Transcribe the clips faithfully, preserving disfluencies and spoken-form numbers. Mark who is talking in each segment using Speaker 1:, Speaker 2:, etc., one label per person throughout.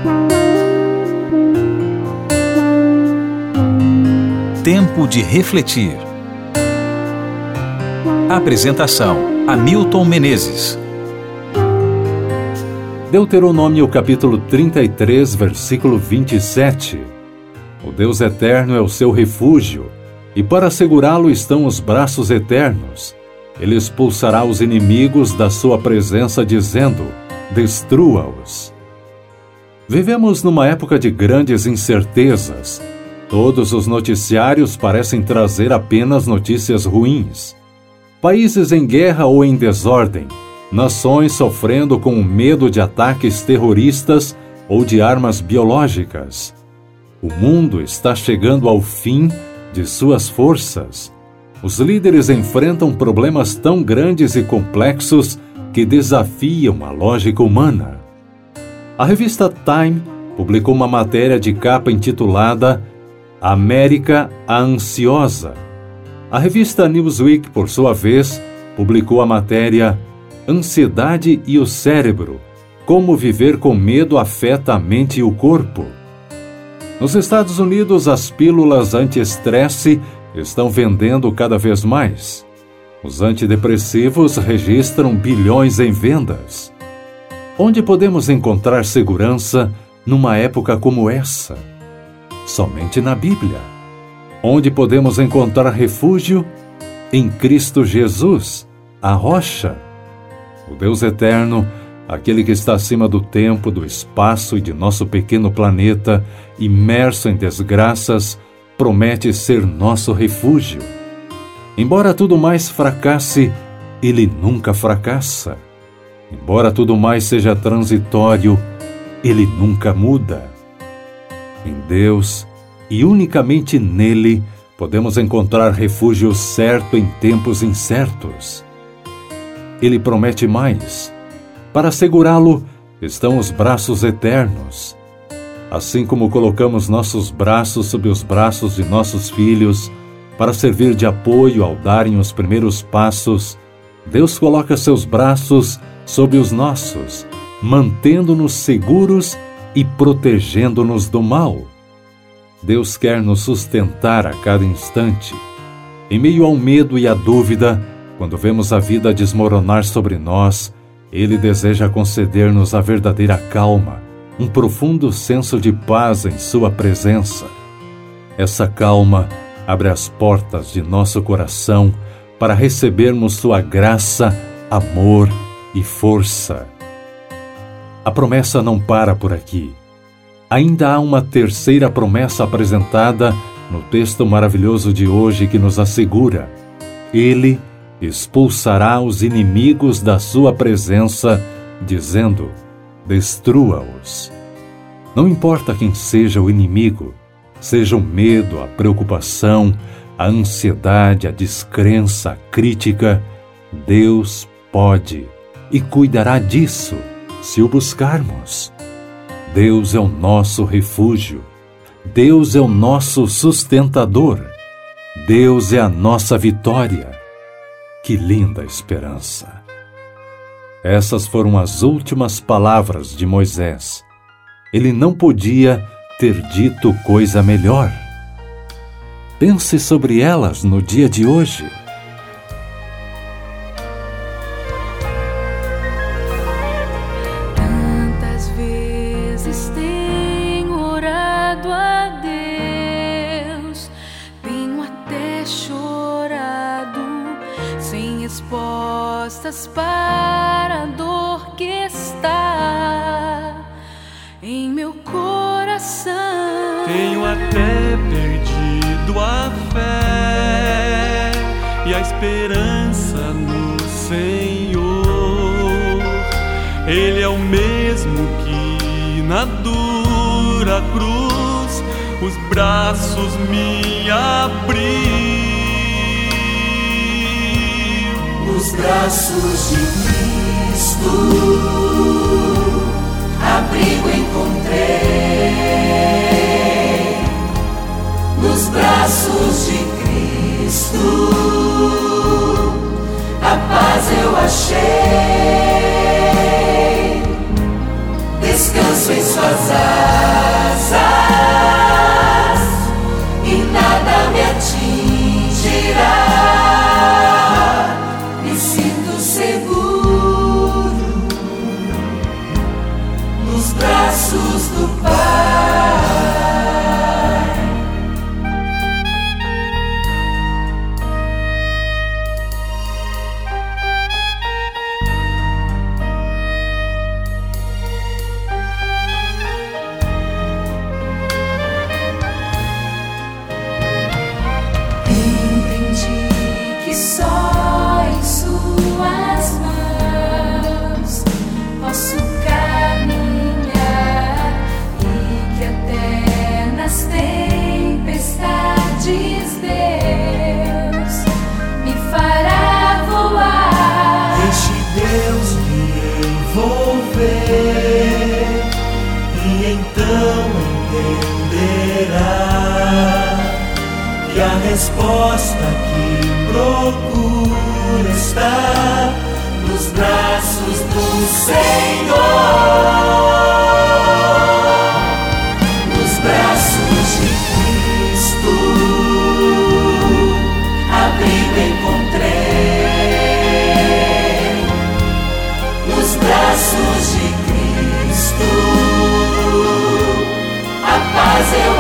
Speaker 1: Tempo de refletir. Apresentação: Hamilton Menezes.
Speaker 2: Deuteronômio capítulo trinta e três, versículo vinte e sete. O Deus eterno é o seu refúgio, e para segurá-lo estão os braços eternos. Ele expulsará os inimigos da sua presença, dizendo: destrua-os. Vivemos numa época de grandes incertezas. Todos os noticiários parecem trazer apenas notícias ruins. Países em guerra ou em desordem, nações sofrendo com o medo de ataques terroristas ou de armas biológicas. O mundo está chegando ao fim de suas forças. Os líderes enfrentam problemas tão grandes e complexos que desafiam a lógica humana. A revista Time publicou uma matéria de capa intitulada América a Ansiosa. A revista Newsweek, por sua vez, publicou a matéria Ansiedade e o Cérebro: Como viver com medo afeta a mente e o corpo. Nos Estados Unidos, as pílulas anti-estresse estão vendendo cada vez mais. Os antidepressivos registram bilhões em vendas. Onde podemos encontrar segurança numa época como essa? Somente na Bíblia. Onde podemos encontrar refúgio? Em Cristo Jesus, a rocha. O Deus eterno, aquele que está acima do tempo, do espaço e de nosso pequeno planeta, imerso em desgraças, promete ser nosso refúgio. Embora tudo mais fracasse, Ele nunca fracassa. Embora tudo mais seja transitório, Ele nunca muda. Em Deus, e unicamente nele, podemos encontrar refúgio certo em tempos incertos. Ele promete mais. Para segurá-lo, estão os braços eternos. Assim como colocamos nossos braços sob os braços de nossos filhos, para servir de apoio ao darem os primeiros passos, Deus coloca seus braços sob os nossos, mantendo-nos seguros e protegendo-nos do mal. Deus quer nos sustentar a cada instante. Em meio ao medo e à dúvida, quando vemos a vida desmoronar sobre nós, Ele deseja conceder-nos a verdadeira calma, um profundo senso de paz em Sua presença. Essa calma abre as portas de nosso coração para recebermos Sua graça, amor e força. A promessa não para por aqui. Ainda há uma terceira promessa apresentada no texto maravilhoso de hoje que nos assegura: Ele expulsará os inimigos da sua presença, dizendo: destrua-os. Não importa quem seja o inimigo, seja o medo, a preocupação, a ansiedade, a descrença, a crítica, Deus pode e cuidará disso se o buscarmos. Deus é o nosso refúgio. Deus é o nosso sustentador. Deus é a nossa vitória. Que linda esperança! Essas foram as últimas palavras de Moisés. Ele não podia ter dito coisa melhor. Pense sobre elas no dia de hoje.
Speaker 3: Tantas vezes tenho orado a Deus, tenho até chorado, sem respostas para a dor que está em meu coração.
Speaker 4: Tenho até perdido a fé e a esperança no Senhor. Ele é o mesmo que na dura cruz os braços me abriu.
Speaker 5: Nos braços de Cristo, abrigo encontrei. Nos braços de Cristo, a paz eu achei. Descanso Descanso em suas asas e nada me atingirá. Me sinto seguro nos braços do Pai.
Speaker 4: E então entenderá que a resposta que procura está nos braços do Senhor. Nos braços de Cristo, abrigo encontrei. Nos braços de Cristo, a paz eu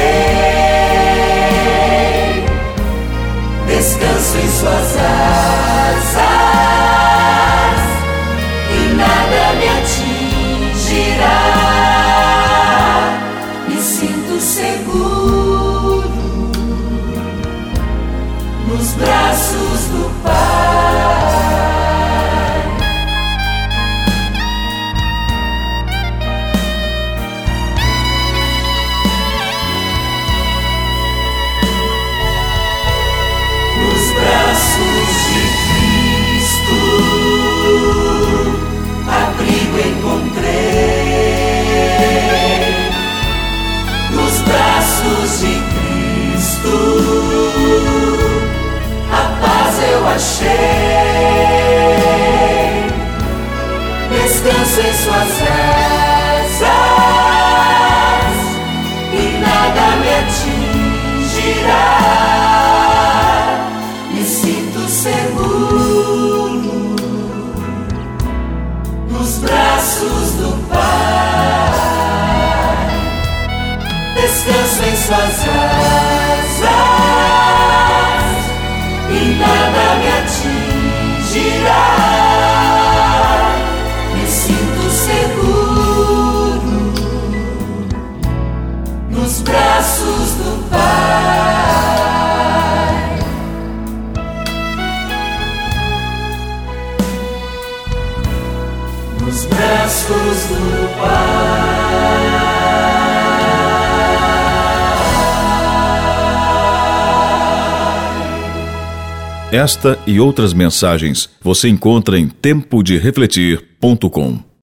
Speaker 4: achei. Descanso em suas asas e nada me atingirá. Me sinto seguro nos braços do Pai. Abrigo encontrei. Nos braços de Cristo, a paz eu achei. Descanso em suas asas e nada me atingirá. Me sinto seguro nos braços do Pai. Descanso em suas asas e nada me atingirá. Me sinto seguro nos braços do Pai. Nos braços do Pai.
Speaker 6: Esta e outras mensagens você encontra em tempo de refletir ponto com.